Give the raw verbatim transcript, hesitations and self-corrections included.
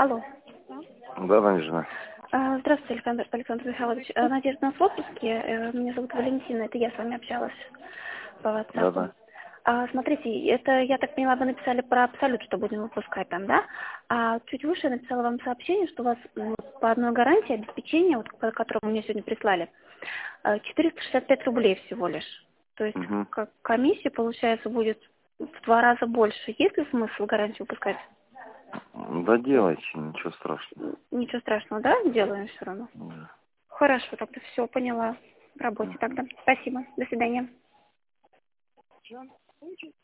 Алло. Да, Надежда. А, Здравствуйте, Александр, Александр Михайлович. А, Надежда, у нас в отпуске. Э, Меня зовут Валентина, это я с вами общалась по Да, WhatsApp. да. А, Смотрите, это, я так поняла, вы написали про Абсолют, что будем выпускать там, да? А чуть выше я написала вам сообщение, что у вас м, по одной гарантии обеспечения, вот, по которому мне сегодня прислали, э, четыреста шестьдесят пять рублей всего лишь. То есть Угу. как комиссия, получается, будет в два раза больше. Есть ли смысл гарантию выпускать? Да делайте, ничего страшного. Н- Ничего страшного, да? Делаем все равно. Да. Хорошо, тогда все, поняла. В работе Мгм. тогда. Спасибо. До свидания.